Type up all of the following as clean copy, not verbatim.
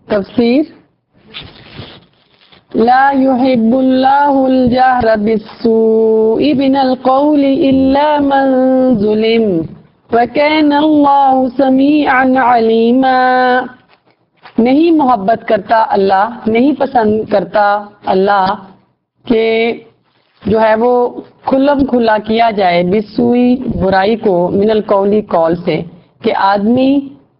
تفسیر لا يحب الله الجهر بالسوء من القول إلا من ظلم وكان الله سميعا عليما. نہیں محبت کرتا اللہ، نہیں پسند کرتا اللہ کہ جو ہے وہ کھلم کھلا کیا جائے بسوئی برائی کو، من القولی قول سے، کہ آدمی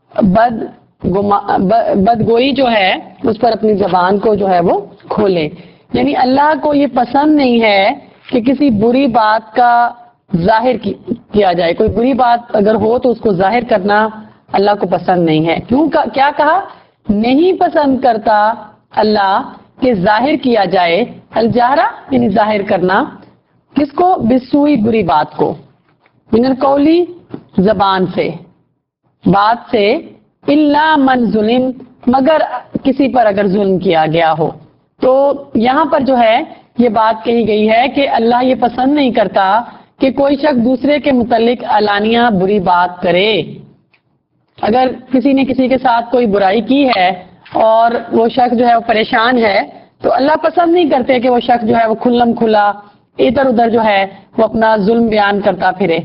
بدگوئی جو ہے اس پر اپنی زبان کو جو ہے وہ کھولے. یعنی اللہ کو یہ پسند نہیں ہے کہ کسی بری بات کا ظاہر کیا جائے. کوئی بری بات اگر ہو تو اس کو ظاہر کرنا اللہ کو پسند نہیں ہے. کیا کہا؟ نہیں پسند کرتا اللہ کہ ظاہر کیا جائے، الجہرہ یعنی ظاہر کرنا، کس کو؟ بسوئی بری بات کو، من القولی زبان سے، بات سے، الا من ظلم مگر کسی پر اگر ظلم کیا گیا ہو. تو یہاں پر جو ہے یہ بات کہی گئی ہے کہ اللہ یہ پسند نہیں کرتا کہ کوئی شخص دوسرے کے متعلق علانیہ بری بات کرے. اگر کسی نے کسی کے ساتھ کوئی برائی کی ہے اور وہ شخص جو ہے وہ پریشان ہے تو اللہ پسند نہیں کرتے کہ وہ شخص جو ہے وہ کھلم کھلا ادھر ادھر جو ہے وہ اپنا ظلم بیان کرتا پھرے.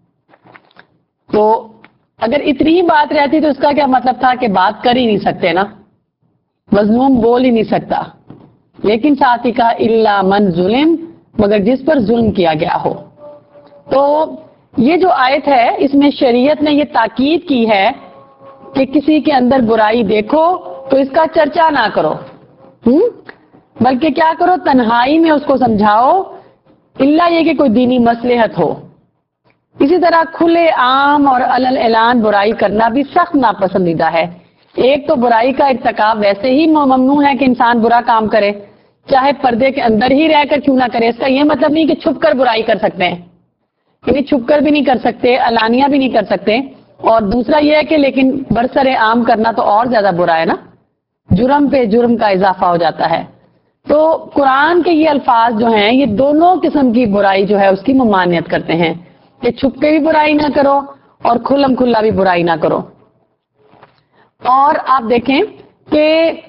تو اگر اتنی ہی بات رہتی تو اس کا کیا مطلب تھا کہ بات کر ہی نہیں سکتے نا، مظلوم بول ہی نہیں سکتا. لیکن ساتھ ہی کہا الا من ظلم مگر جس پر ظلم کیا گیا ہو. تو یہ جو آیت ہے اس میں شریعت نے یہ تاکید کی ہے کہ کسی کے اندر برائی دیکھو تو اس کا چرچا نہ کرو، بلکہ کیا کرو؟ تنہائی میں اس کو سمجھاؤ، الا یہ کہ کوئی دینی مصلحت ہو. اسی طرح کھلے عام اور علل اعلان برائی کرنا بھی سخت ناپسندیدہ ہے. ایک تو برائی کا ارتکاب ویسے ہی ممنوع ہے کہ انسان برا کام کرے، چاہے پردے کے اندر ہی رہ کر کیوں نہ کرے. اس کا یہ مطلب نہیں کہ چھپ کر برائی کر سکتے ہیں، یعنی چھپ کر بھی نہیں کر سکتے، علانیہ بھی نہیں کر سکتے. اور دوسرا یہ ہے کہ لیکن برسر عام کرنا تو اور زیادہ برا ہے نا، جرم پہ جرم کا اضافہ ہو جاتا ہے. تو قرآن کے یہ الفاظ جو ہیں یہ دونوں قسم کی برائی جو ہے اس کی ممانعت کرتے ہیں کہ چھپ کے بھی برائی نہ کرو اور کھلم کھلا بھی برائی نہ کرو. اور آپ دیکھیں کہ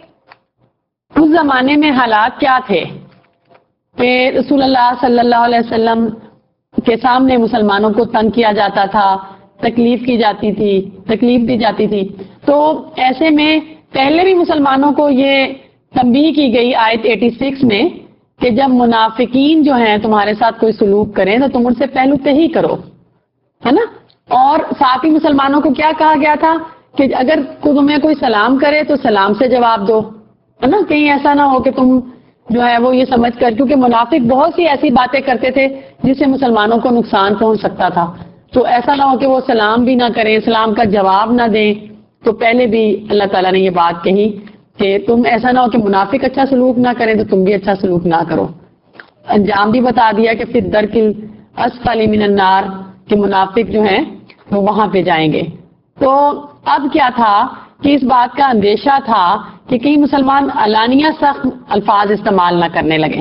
اس زمانے میں حالات کیا تھے کہ رسول اللہ صلی اللہ علیہ وسلم کے سامنے مسلمانوں کو تنگ کیا جاتا تھا، تکلیف کی جاتی تھی، تکلیف دی جاتی تھی. تو ایسے میں پہلے بھی مسلمانوں کو یہ تنبیہ کی گئی آیت 86 میں کہ جب منافقین جو ہیں تمہارے ساتھ کوئی سلوک کریں تو تم ان سے پہلو تہی کرو، ہے نا. اور ساتھ ہی مسلمانوں کو کیا کہا گیا تھا کہ اگر تمہیں کوئی سلام کرے تو سلام سے جواب دو، ہے نا. کہیں ایسا نہ ہو کہ تم جو ہے وہ یہ سمجھ کر، کیونکہ منافق بہت سی ایسی باتیں کرتے تھے جس سے مسلمانوں کو نقصان پہنچ سکتا تھا. تو ایسا نہ ہو کہ وہ سلام بھی نہ کریں، سلام کا جواب نہ دیں. تو پہلے بھی اللہ تعالیٰ نے یہ بات کہی کہ تم ایسا نہ ہو کہ منافق اچھا سلوک نہ کریں تو تم بھی اچھا سلوک نہ کرو. انجام بھی بتا دیا کہ پھر درکل اسفل من النار، کہ منافق جو ہیں وہ وہاں پہ جائیں گے. تو اب کیا تھا کہ اس بات کا اندیشہ تھا کہ کہیں مسلمان علانیہ سخت الفاظ استعمال نہ کرنے لگے.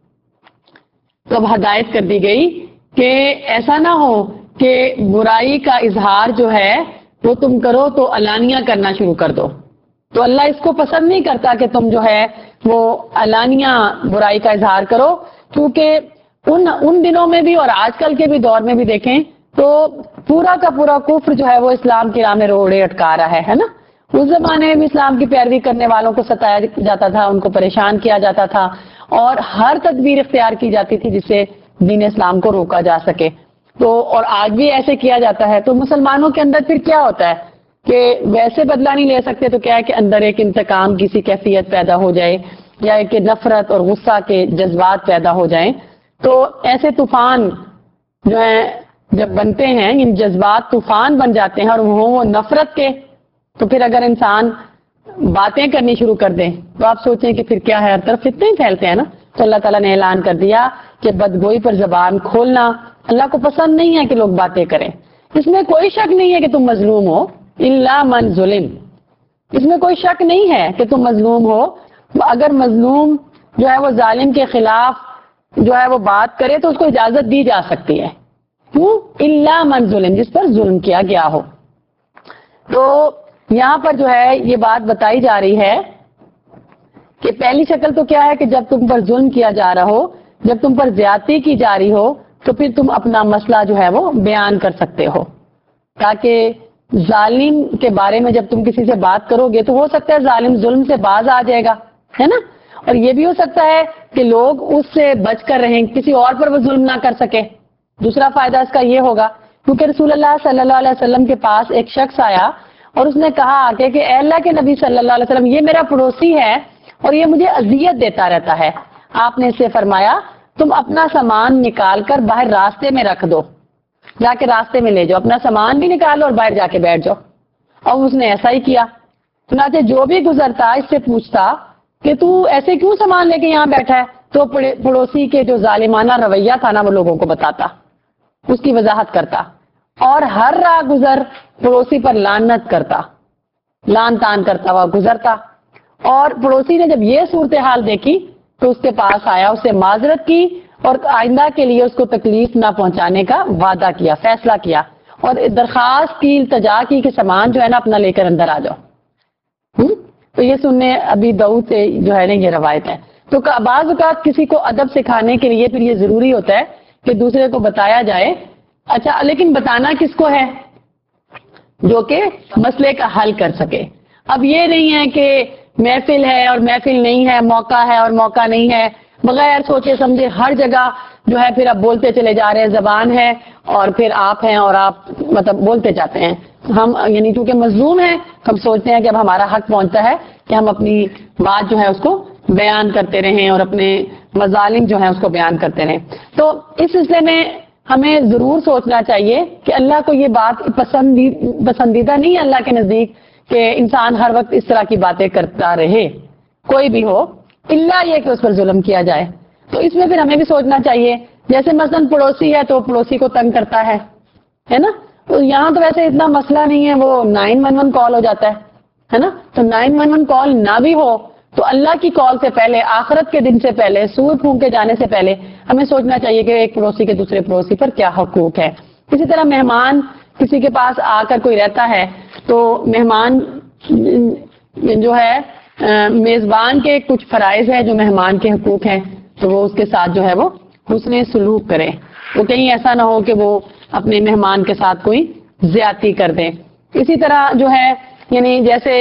تو اب ہدایت کر دی گئی کہ ایسا نہ ہو کہ برائی کا اظہار جو ہے وہ تم کرو تو علانیہ کرنا شروع کر دو. تو اللہ اس کو پسند نہیں کرتا کہ تم جو ہے وہ علانیہ برائی کا اظہار کرو، کیونکہ ان دنوں میں بھی اور آج کل کے بھی دور میں بھی دیکھیں تو پورا کا پورا کفر جو ہے وہ اسلام کی راہ میں روڑے اٹکا رہا ہے نا. اس زمانے میں بھی اسلام کی پیروی کرنے والوں کو ستایا جاتا تھا، ان کو پریشان کیا جاتا تھا اور ہر تدبیر اختیار کی جاتی تھی جس سے دین اسلام کو روکا جا سکے. تو اور آج بھی ایسے کیا جاتا ہے. تو مسلمانوں کے اندر پھر کیا ہوتا ہے کہ ویسے بدلہ نہیں لے سکتے تو کیا ہے کہ اندر ایک انتقام کی سی کیفیت پیدا ہو جائے یا ایک نفرت اور غصہ کے جذبات پیدا ہو جائیں. تو ایسے طوفان جو ہیں جب بنتے ہیں، ان جذبات طوفان بن جاتے ہیں اور وہ نفرت کے، تو پھر اگر انسان باتیں کرنی شروع کر دیں تو آپ سوچیں کہ پھر کیا ہے، ہر طرف فتنے ہی پھیلتے ہیں نا. تو اللہ تعالیٰ نے اعلان کر دیا کہ بدگوئی پر زبان کھولنا اللہ کو پسند نہیں ہے کہ لوگ باتیں کریں. اس میں کوئی شک نہیں ہے کہ تم مظلوم ہو، الا من ظلم، اس میں کوئی شک نہیں ہے کہ تم مظلوم ہو. اگر مظلوم جو ہے وہ ظالم کے خلاف جو ہے وہ بات کرے تو اس کو اجازت دی جا سکتی ہے. کیوں؟ الا من ظلم، جس پر ظلم کیا گیا ہو. تو یہاں پر جو ہے یہ بات بتائی جا رہی ہے کہ پہلی شکل تو کیا ہے کہ جب تم پر ظلم کیا جا رہا ہو، جب تم پر زیادتی کی جا رہی ہو، تو پھر تم اپنا مسئلہ جو ہے وہ بیان کر سکتے ہو، تاکہ ظالم کے بارے میں جب تم کسی سے بات کرو گے تو ہو سکتا ہے ظالم ظلم سے باز آ جائے گا، ہے نا. اور یہ بھی ہو سکتا ہے کہ لوگ اس سے بچ کر رہیں، کسی اور پر وہ ظلم نہ کر سکے. دوسرا فائدہ اس کا یہ ہوگا کیونکہ رسول اللہ صلی اللہ علیہ وسلم کے پاس ایک شخص آیا اور اس نے کہا آ کے کہ اے اللہ کے نبی صلی اللہ علیہ وسلم، یہ میرا پڑوسی ہے اور یہ مجھے اذیت دیتا رہتا ہے. آپ نے اس سے فرمایا تم اپنا سامان نکال کر باہر راستے میں رکھ دو، جا کے راستے میں لے جاؤ، اپنا سامان بھی نکالو اور باہر جا کے بیٹھ جاؤ. اور اس نے ایسا ہی کیا. چنانچہ جو بھی گزرتا اس سے پوچھتا کہ تو ایسے کیوں سامان لے کے یہاں بیٹھا ہے، تو پڑوسی کے جو ظالمانہ رویہ تھا نا وہ لوگوں کو بتاتا، اس کی وضاحت کرتا، اور ہر راہ گزر پڑوسی پر لعنت کرتا، لان تان کرتا ہوا گزرتا. اور پڑوسی نے جب یہ صورتحال دیکھی تو اس کے پاس آیا، اس سے معذرت کی اور آئندہ کے لیے اس کو تکلیف نہ پہنچانے کا وعدہ کیا، فیصلہ کیا، اور درخواست کی، التجا کی کہ سامان جو ہے نا اپنا لے کر اندر آ جاؤ. تو یہ سننے ابھی داؤد سے جو ہے نا یہ روایت ہے. تو بعض اوقات کسی کو ادب سکھانے کے لیے پھر یہ ضروری ہوتا ہے کہ دوسرے کو بتایا جائے. اچھا، لیکن بتانا کس کو ہے؟ جو کہ مسئلے کا حل کر سکے. اب یہ نہیں ہے کہ محفل ہے اور محفل نہیں ہے، موقع ہے اور موقع نہیں ہے، بغیر سوچے سمجھے ہر جگہ جو ہے پھر اب بولتے چلے جا رہے ہیں. زبان ہے اور پھر آپ ہیں اور آپ مطلب بولتے جاتے ہیں. ہم یعنی چونکہ مظلوم ہیں، ہم سوچتے ہیں کہ اب ہمارا حق پہنچتا ہے کہ ہم اپنی بات جو ہے اس کو بیان کرتے رہیں اور اپنے مظالم جو ہیں اس کو بیان کرتے رہیں. تو اس سلسلے میں ہمیں ضرور سوچنا چاہیے کہ اللہ کو یہ بات پسندیدہ نہیں ہے اللہ کے نزدیک کہ انسان ہر وقت اس طرح کی باتیں کرتا رہے، کوئی بھی ہو، الا یہ کہ اس پر ظلم کیا جائے. تو اس میں پھر ہمیں بھی سوچنا چاہیے، جیسے مثلا پڑوسی ہے تو پڑوسی کو تنگ کرتا ہے نا. تو یہاں تو ویسے اتنا مسئلہ نہیں ہے، وہ 911 کال ہو جاتا ہے نا. تو 911 کال نہ بھی ہو تو اللہ کی کال سے پہلے، آخرت کے دن سے پہلے، سور پھونکے جانے سے پہلے ہمیں سوچنا چاہیے کہ ایک پڑوسی کے دوسرے پڑوسی پر کیا حقوق ہے. اسی طرح مہمان کسی کے پاس آ کر کوئی رہتا ہے تو مہمان جو ہے میزبان کے کچھ فرائض ہے جو مہمان کے حقوق ہیں، تو وہ اس کے ساتھ جو ہے وہ حسن سلوک کرے. وہ کہیں ایسا نہ ہو کہ وہ اپنے مہمان کے ساتھ کوئی زیادتی کر دیں. اسی طرح جو ہے یعنی جیسے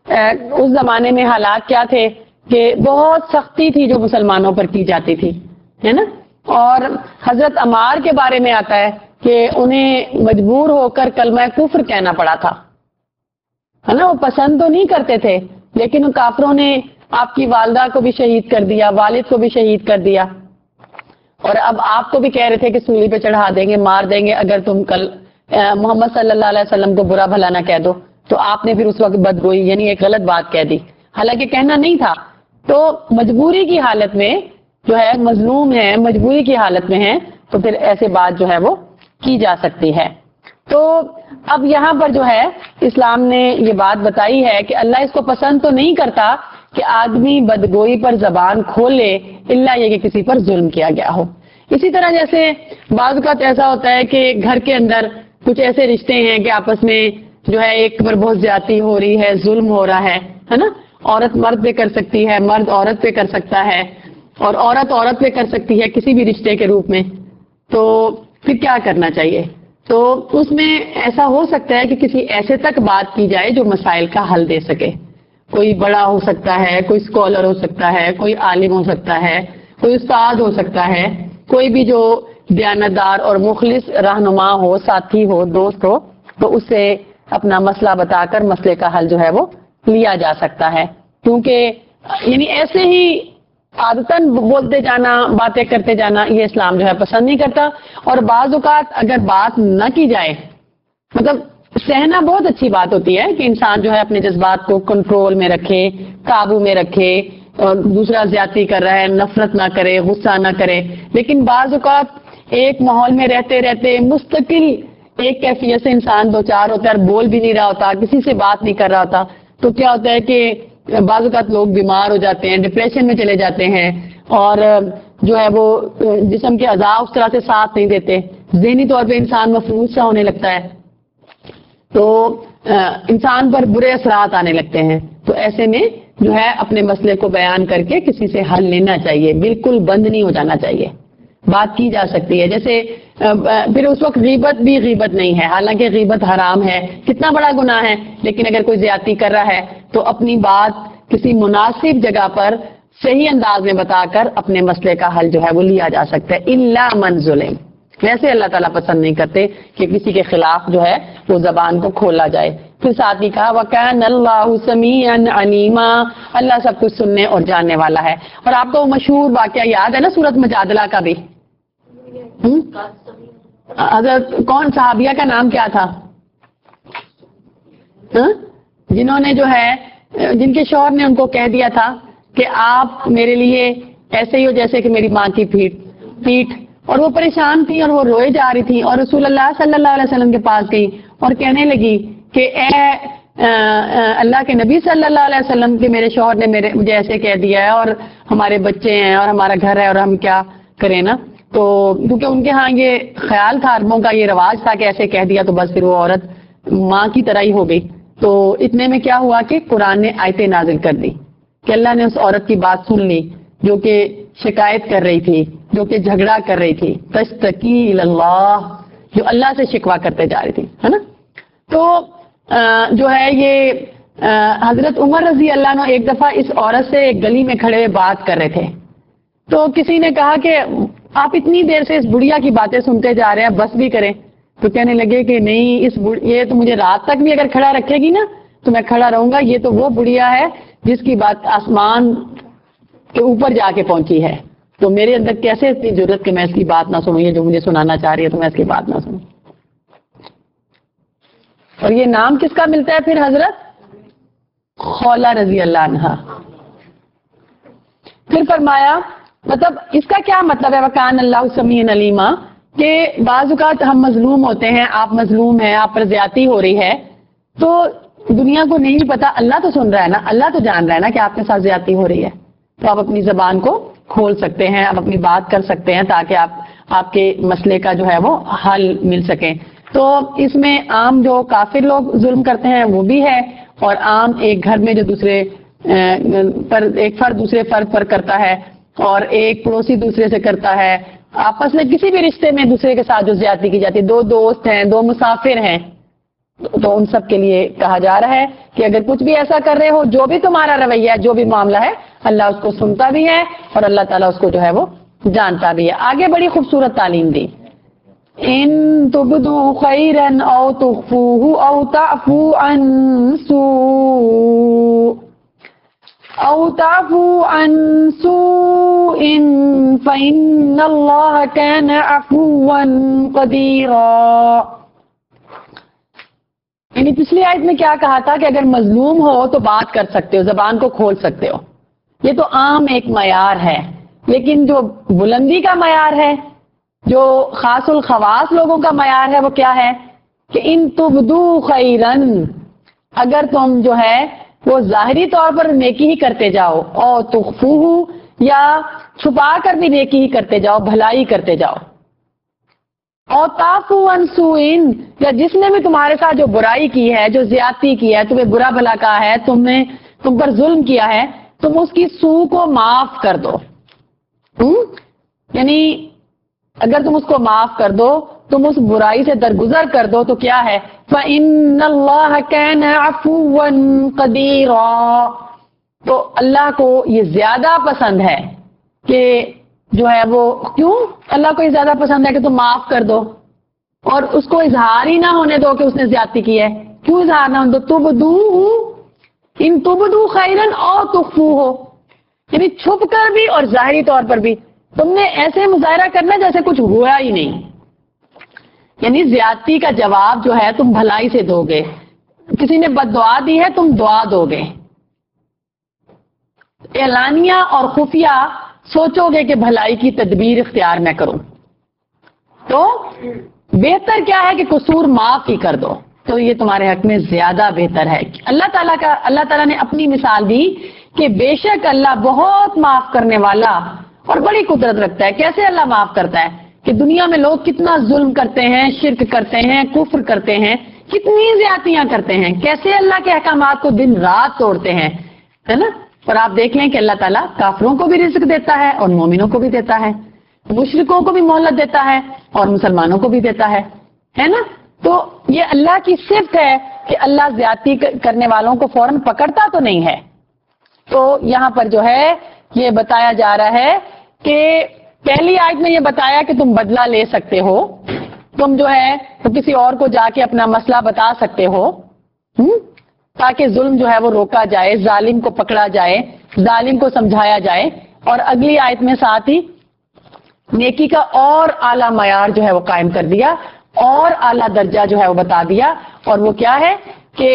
اس زمانے میں حالات کیا تھے کہ بہت سختی تھی جو مسلمانوں پر کی جاتی تھی، ہے نا. اور حضرت عمار کے بارے میں آتا ہے کہ انہیں مجبور ہو کر کلمہ کفر کہنا پڑا تھا، ہے نا. وہ پسند تو نہیں کرتے تھے لیکن ان کافروں نے آپ کی والدہ کو بھی شہید کر دیا، والد کو بھی شہید کر دیا، اور اب آپ کو بھی کہہ رہے تھے کہ سولی پہ چڑھا دیں گے، مار دیں گے اگر تم کل محمد صلی اللہ علیہ وسلم کو برا بھلا نہ کہہ دو. تو آپ نے پھر اس وقت بدگوئی یعنی ایک غلط بات کہہ دی، حالانکہ کہنا نہیں تھا. تو مجبوری کی حالت میں جو ہے مظلوم ہے، مجبوری کی حالت میں ہے، تو پھر ایسے بات جو ہے وہ کی جا سکتی ہے. تو اب یہاں پر جو ہے اسلام نے یہ بات بتائی ہے کہ اللہ اس کو پسند تو نہیں کرتا کہ آدمی بدگوئی پر زبان کھولے الا یہ کہ کسی پر ظلم کیا گیا ہو. اسی طرح جیسے بعض اوقات ایسا ہوتا ہے کہ گھر کے اندر کچھ ایسے رشتے ہیں کہ آپس میں جو ہے ایک پر بہت زیادتی ہو رہی ہے، ظلم ہو رہا ہے نا. عورت مرد پہ کر سکتی ہے، مرد عورت پہ کر سکتا ہے، اور عورت عورت پہ کر سکتی ہے کسی بھی رشتے کے روپ میں. تو پھر کیا کرنا چاہیے؟ تو اس میں ایسا ہو سکتا ہے کہ کسی ایسے تک بات کی جائے جو مسائل کا حل دے سکے. کوئی بڑا ہو سکتا ہے، کوئی اسکالر ہو سکتا ہے، کوئی عالم ہو سکتا ہے، کوئی استاد ہو سکتا ہے، کوئی بھی جو دیانتدار اور مخلص رہنما ہو، ساتھی ہو، دوست ہو، تو اس سے اپنا مسئلہ بتا کر مسئلے کا حل جو ہے وہ لیا جا سکتا ہے. کیونکہ یعنی ایسے ہی عادتاً بولتے جانا، باتیں کرتے جانا یہ اسلام جو ہے پسند نہیں کرتا. اور بعض اوقات اگر بات نہ کی جائے، مطلب سہنا بہت اچھی بات ہوتی ہے کہ انسان جو ہے اپنے جذبات کو کنٹرول میں رکھے، قابو میں رکھے، اور دوسرا زیادتی کر رہا ہے نفرت نہ کرے، غصہ نہ کرے. لیکن بعض اوقات ایک ماحول میں رہتے رہتے مستقل ایک کیفیت سے انسان دو چار ہوتا ہے، بول بھی نہیں رہا ہوتا، کسی سے بات نہیں کر رہا ہوتا، تو کیا ہوتا ہے کہ بعض اوقات لوگ بیمار ہو جاتے ہیں، ڈپریشن میں چلے جاتے ہیں، اور جو ہے وہ جسم کے اعضاء اس طرح سے ساتھ نہیں دیتے، ذہنی طور پہ انسان مفلوج سا ہونے لگتا ہے، تو انسان پر برے اثرات آنے لگتے ہیں. تو ایسے میں جو ہے اپنے مسئلے کو بیان کر کے کسی سے حل لینا چاہیے، بالکل بند نہیں ہو جانا چاہیے، بات کی جا سکتی ہے. جیسے پھر اس وقت غیبت بھی غیبت نہیں ہے، حالانکہ غیبت حرام ہے، کتنا بڑا گناہ ہے، لیکن اگر کوئی زیادتی کر رہا ہے تو اپنی بات کسی مناسب جگہ پر صحیح انداز میں بتا کر اپنے مسئلے کا حل جو ہے وہ لیا جا سکتا ہے. الا من ظلم، ویسے اللہ تعالیٰ پسند نہیں کرتے کہ کسی کے خلاف جو ہے وہ زبان کو کھولا جائے. پھر ساتھ ہی کہا وَكَانَ اللَّهُ سَمِيعًا عَلِيمًا، اللہ سب کچھ سننے اور جاننے والا ہے. اور آپ کو وہ مشہور واقعہ یاد ہے نا سورۃ مجادلہ کا بھی؟ حضرت کون صحابیہ کا نام کیا تھا جنہوں نے جو ہے جن کے شوہر نے ان کو کہہ دیا تھا کہ آپ میرے لیے ایسے ہی ہو جیسے کہ میری ماں کی پیٹھ، اور وہ پریشان تھی اور وہ روئے جا رہی تھی اور رسول اللہ صلی اللہ علیہ وسلم کے پاس گئی اور کہنے لگی کہ اے اللہ کے نبی صلی اللہ علیہ وسلم کے میرے شوہر نے مجھے ایسے کہہ دیا ہے اور ہمارے بچے ہیں اور ہمارا گھر ہے اور ہم کیا کریں نا. تو کیونکہ ان کے ہاں یہ خیال تھا، عربوں کا یہ رواج تھا کہ ایسے کہہ دیا تو بس پھر وہ عورت ماں کی طرح ہی ہو گئی. تو اتنے میں کیا ہوا کہ قرآن نے آیتیں نازل کر دی کہ اللہ نے اس عورت کی بات سن لی جو کہ شکایت کر رہی تھی، جو کہ جھگڑا کر رہی تھی، تشتکی اللہ، جو اللہ سے شکوہ کرتے جا رہی تھی، ہے نا. تو جو ہے یہ حضرت عمر رضی اللہ عنہ ایک دفعہ اس عورت سے ایک گلی میں کھڑے ہوئے بات کر رہے تھے. تو کسی نے کہا کہ آپ اتنی دیر سے اس بڑھیا کی باتیں سنتے جا رہے ہیں، بس بھی کریں. تو کہنے لگے کہ نہیں، یہ تو مجھے رات تک بھی اگر کھڑا رکھے گی نا تو میں کھڑا رہوں گا. یہ تو وہ بڑھیا ہے جس کی بات آسمان کے اوپر جا کے پہنچی ہے. تو میرے اندر کیسے اتنی ضرورت کہ میں اس کی بات نہ سنوں، یہ جو مجھے سنانا چاہ رہی ہے تو میں اس کی بات نہ سنوں. اور یہ نام کس کا ملتا ہے پھر؟ حضرت خولہ رضی اللہ عنہا. پھر فرمایا مطلب اس کا کیا مطلب ہے وَكَانَ اللَّهُ سَمِيعًا عَلِيمًا، کہ بعض اوقات ہم مظلوم ہوتے ہیں، آپ مظلوم ہیں، آپ پر زیادتی ہو رہی ہے تو دنیا کو نہیں پتا، اللہ تو سن رہا ہے نا، اللہ تو جان رہا ہے نا کہ آپ کے ساتھ زیادتی ہو رہی ہے. تو آپ اپنی زبان کو کھول سکتے ہیں، آپ اپنی بات کر سکتے ہیں تاکہ آپ کے مسئلے کا جو ہے وہ حل مل سکے. تو اس میں عام جو کافر لوگ ظلم کرتے ہیں وہ بھی ہے، اور عام ایک گھر میں جو دوسرے پر ایک فرد دوسرے فرد پر کرتا ہے اور ایک پڑوسی دوسرے سے کرتا ہے، آپس میں کسی بھی رشتے میں دوسرے کے ساتھ جو زیادتی کی جاتی ہے، دو دوست ہیں، دو مسافر ہیں، تو ان سب کے لیے کہا جا رہا ہے کہ اگر کچھ بھی ایسا کر رہے ہو، جو بھی تمہارا رویہ ہے، جو بھی معاملہ ہے، اللہ اس کو سنتا بھی ہے اور اللہ تعالیٰ اس کو جو ہے وہ جانتا بھی ہے. آگے بڑی خوبصورت تعلیم دی. ان تبدوا خیرا او تخفوه او تعفو عن سوء فإن الله كان عفوا قديرا. یعنی پچھلی آیت میں کیا کہا تھا کہ اگر مظلوم ہو تو بات کر سکتے ہو، زبان کو کھول سکتے ہو. یہ تو عام ایک معیار ہے، لیکن جو بلندی کا معیار ہے، جو خاص الخواص لوگوں کا معیار ہے، وہ کیا ہے کہ ان تبدو خیرن، اگر تم جو ہے وہ ظاہری طور پر نیکی ہی کرتے جاؤ، اور تخفوہ، یا چھپا کر بھی نیکی ہی کرتے جاؤ، بھلائی کرتے جاؤ، اور تعفو عن سوء، یا جس نے بھی تمہارے ساتھ جو برائی کی ہے، جو زیادتی کی ہے، تمہیں برا بھلا کہا ہے، تم پر ظلم کیا ہے، تم اس کی سوء کو معاف کر دو. یعنی اگر تم اس کو معاف کر دو، تم اس برائی سے درگزر کر دو، تو کیا ہے فَإِنَّ اللَّهَ كَانَ عَفُوًّا قَدِيرًا، تو اللہ کو یہ زیادہ پسند ہے کہ جو ہے وہ، کیوں اللہ کو یہ زیادہ پسند ہے کہ تم معاف کر دو اور اس کو اظہار ہی نہ ہونے دو کہ اس نے زیادتی کی ہے. کیوں اظہار نہ ہونے دو؟ تبدو ان تبدو خیرن اور تخفو ہو، یعنی چھپ کر بھی اور ظاہری طور پر بھی تم نے ایسے مظاہرہ کرنا جیسے کچھ ہوا ہی نہیں. یعنی زیادتی کا جواب جو ہے تم بھلائی سے دو گے، کسی نے بد دعا دی ہے تم دعا دو گے. اعلانیہ اور خفیہ سوچو گے کہ بھلائی کی تدبیر اختیار میں کروں، تو بہتر کیا ہے کہ قصور معاف ہی کر دو، تو یہ تمہارے حق میں زیادہ بہتر ہے. اللہ تعالیٰ نے اپنی مثال دی کہ بے شک اللہ بہت معاف کرنے والا اور بڑی قدرت رکھتا ہے. کیسے اللہ معاف کرتا ہے کہ دنیا میں لوگ کتنا ظلم کرتے ہیں، شرک کرتے ہیں، کفر کرتے ہیں، کتنی زیادتیاں کرتے ہیں، کیسے اللہ کے احکامات کو دن رات توڑتے ہیں، ہے نا. اور آپ دیکھ لیں کہ اللہ تعالیٰ کافروں کو بھی رزق دیتا ہے اور مومنوں کو بھی دیتا ہے، مشرکوں کو بھی مہلت دیتا ہے اور مسلمانوں کو بھی دیتا ہے نا. تو یہ اللہ کی صفت ہے کہ اللہ زیادتی کرنے والوں کو فوراً پکڑتا تو نہیں ہے. تو یہاں پر جو ہے یہ بتایا جا رہا ہے کہ پہلی آیت میں یہ بتایا کہ تم بدلہ لے سکتے ہو، تم جو ہے تو کسی اور کو جا کے اپنا مسئلہ بتا سکتے ہو تاکہ ظلم جو ہے وہ روکا جائے، ظالم کو پکڑا جائے، ظالم کو سمجھایا جائے. اور اگلی آیت میں ساتھ ہی نیکی کا اور اعلیٰ معیار جو ہے وہ قائم کر دیا اور اعلیٰ درجہ جو ہے وہ بتا دیا، اور وہ کیا ہے کہ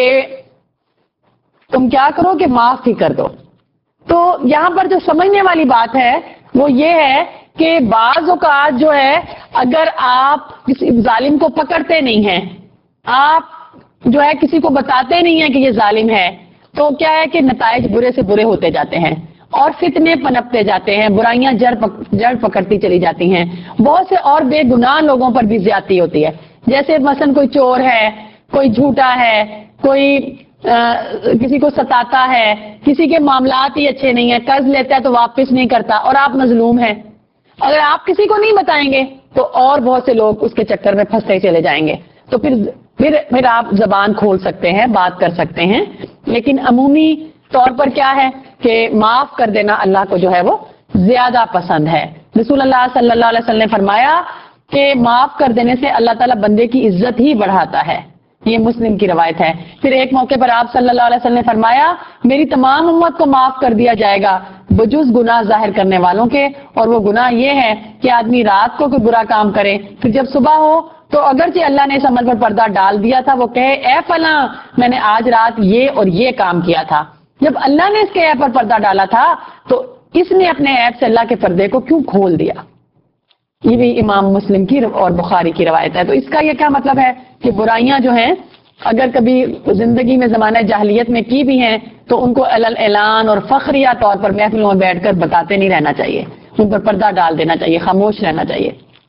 تم کیا کرو کہ معاف ہی کر دو. تو یہاں پر جو سمجھنے والی بات ہے وہ یہ ہے کہ بعض اوقات جو ہے اگر آپ کسی ظالم کو پکڑتے نہیں ہیں، آپ جو ہے کسی کو بتاتے نہیں ہیں کہ یہ ظالم ہے، تو کیا ہے کہ نتائج برے سے برے ہوتے جاتے ہیں اور فتنے پنپتے جاتے ہیں، برائیاں جڑ پکڑتی چلی جاتی ہیں، بہت سے اور بے گناہ لوگوں پر بھی زیادتی ہوتی ہے. جیسے مثلا کوئی چور ہے، کوئی جھوٹا ہے، کوئی کسی کو ستاتا ہے، کسی کے معاملات ہی اچھے نہیں ہیں، قرض لیتا ہے تو واپس نہیں کرتا اور آپ مظلوم ہیں. اگر آپ کسی کو نہیں بتائیں گے تو اور بہت سے لوگ اس کے چکر میں پھنستے چلے جائیں گے. تو پھر آپ زبان کھول سکتے ہیں، بات کر سکتے ہیں، لیکن عمومی طور پر کیا ہے کہ معاف کر دینا اللہ کو جو ہے وہ زیادہ پسند ہے. رسول اللہ صلی اللہ علیہ وسلم نے فرمایا کہ معاف کر دینے سے اللہ تعالیٰ بندے کی عزت ہی بڑھاتا ہے. یہ مسلم کی روایت ہے. پھر ایک موقع پر آپ صلی اللہ علیہ وسلم نے فرمایا میری تمام امت کو معاف کر دیا جائے گا بجز گناہ ظاہر کرنے والوں کے، اور وہ گناہ یہ ہے کہ آدمی رات کو کوئی برا کام کرے، پھر جب صبح ہو تو اگرچہ اللہ نے اس عمل پر پردہ ڈال دیا تھا وہ کہے اے فلاں میں نے آج رات یہ اور یہ کام کیا تھا. جب اللہ نے اس کے عیب پر پردہ ڈالا تھا تو اس نے اپنے عیب سے اللہ کے پردے کو کیوں کھول دیا. یہ بھی امام مسلم کی اور بخاری کی روایت ہے. تو اس کا یہ کیا مطلب ہے کہ برائیاں جو ہیں اگر کبھی زندگی میں زمانہ جاہلیت میں کی بھی ہیں تو ان کو اعلان اور فخریہ طور پر محفلوں میں بیٹھ کر بتاتے نہیں رہنا چاہیے، ان پر پردہ ڈال دینا چاہیے، خاموش رہنا چاہیے.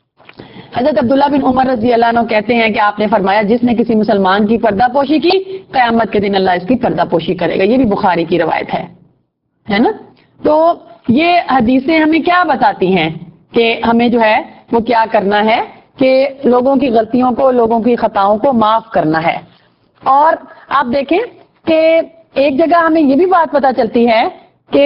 حضرت عبداللہ بن عمر رضی اللہ عنہ کہتے ہیں کہ آپ نے فرمایا جس نے کسی مسلمان کی پردہ پوشی کی قیامت کے دن اللہ اس کی پردہ پوشی کرے گا. یہ بھی بخاری کی روایت ہے نا. تو یہ حدیثیں ہمیں کیا بتاتی ہیں کہ ہمیں جو ہے وہ کیا کرنا ہے کہ لوگوں کی غلطیوں کو، لوگوں کی خطاؤں کو معاف کرنا ہے. اور آپ دیکھیں کہ ایک جگہ ہمیں یہ بھی بات پتہ چلتی ہے کہ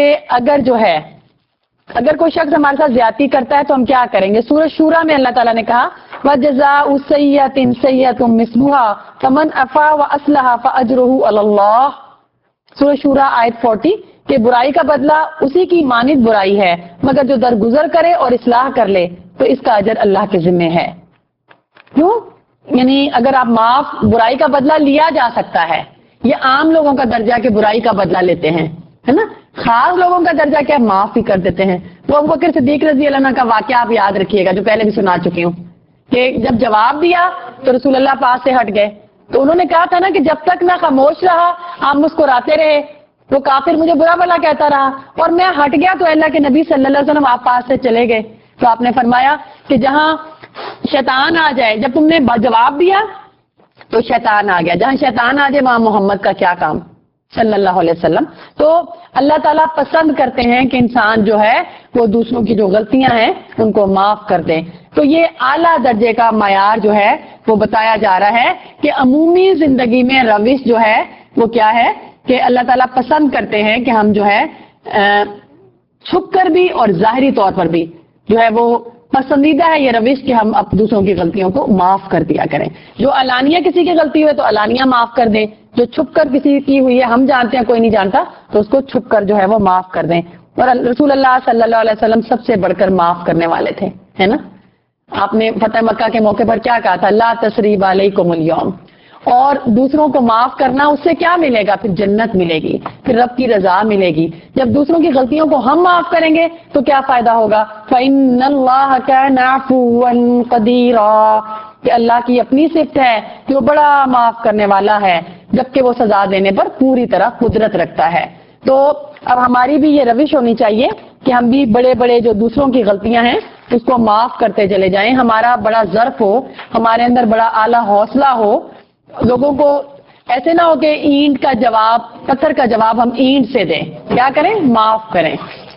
اگر کوئی شخص ہمارے ساتھ زیادتی کرتا ہے تو ہم کیا کریں گے. سورہ شورى میں اللہ تعالیٰ نے کہا وَجَزَاءُ سَيِّئَةٍ سَيِّئَةٌ مِثْلُهَا فَمَنْ عَفَا وَأَصْلَحَ فَأَجْرُهُ عَلَى اللَّهِ. سورہ شورى آیت 40 کہ برائی کا بدلہ اسی کی مانند برائی ہے مگر جو درگزر کرے اور اصلاح کر لے تو اس کا اجر اللہ کے ذمے ہے. کیوں؟ یعنی اگر آپ معاف، برائی کا بدلہ لیا جا سکتا ہے. یہ عام لوگوں کا درجہ کہ برائی کا بدلہ لیتے ہیں ہے نا. خاص لوگوں کا درجہ کیا معاف بھی کر دیتے ہیں. وہ ابو بکر صدیق رضی اللہ عنہ کا واقعہ آپ یاد رکھیے گا جو پہلے بھی سنا چکی ہوں کہ جب جواب دیا تو رسول اللہ پاس سے ہٹ گئے تو انہوں نے کہا تھا نا کہ جب تک میں خاموش رہا آپ مسکراتے رہے، وہ کافر مجھے برا بھلا کہتا رہا اور میں ہٹ گیا تو اللہ کے نبی صلی اللہ علیہ وسلم آپ پاس سے چلے گئے. تو آپ نے فرمایا کہ جہاں شیطان آ جائے، جب تم نے جواب دیا تو شیطان آ گیا، جہاں شیطان آ جائے وہاں محمد کا کیا کام صلی اللہ علیہ وسلم. تو اللہ تعالیٰ پسند کرتے ہیں کہ انسان جو ہے وہ دوسروں کی جو غلطیاں ہیں ان کو معاف کر دیں. تو یہ اعلیٰ درجے کا معیار جو ہے وہ بتایا جا رہا ہے کہ عمومی زندگی میں روش جو ہے وہ کیا ہے کہ اللہ تعالیٰ پسند کرتے ہیں کہ ہم جو ہے چھپ کر بھی اور ظاہری طور پر بھی جو ہے وہ پسندیدہ ہے یہ روش کہ ہم دوسروں کی غلطیوں کو معاف کر دیا کریں. جو علانیہ کسی کی غلطی ہوئے تو علانیہ معاف کر دیں، جو چھپ کر کسی کی ہوئی ہے ہم جانتے ہیں کوئی نہیں جانتا تو اس کو چھپ کر جو ہے وہ معاف کر دیں. اور رسول اللہ صلی اللہ علیہ وسلم سب سے بڑھ کر معاف کرنے والے تھے ہے نا. آپ نے فتح مکہ کے موقع پر کیا کہا تھا لا تثریب علیکم اليوم. اور دوسروں کو معاف کرنا اس سے کیا ملے گا؟ پھر جنت ملے گی، پھر رب کی رضا ملے گی. جب دوسروں کی غلطیوں کو ہم معاف کریں گے تو کیا فائدہ ہوگا؟ فَإِنَّ اللَّهَ كَانَ عَفُوًّا قَدِيرًا کہ اللہ کی اپنی صفت ہے کہ وہ بڑا معاف کرنے والا ہے جبکہ وہ سزا دینے پر پوری طرح قدرت رکھتا ہے. تو اب ہماری بھی یہ روش ہونی چاہیے کہ ہم بھی بڑے بڑے جو دوسروں کی غلطیاں ہیں اس کو معاف کرتے چلے جائیں. ہمارا بڑا ظرف ہو، ہمارے اندر بڑا اعلیٰ حوصلہ ہو، لوگوں کو ایسے نہ ہو کہ اینٹ کا جواب، پتھر کا جواب ہم اینٹ سے دیں. کیا کریں؟ معاف کریں.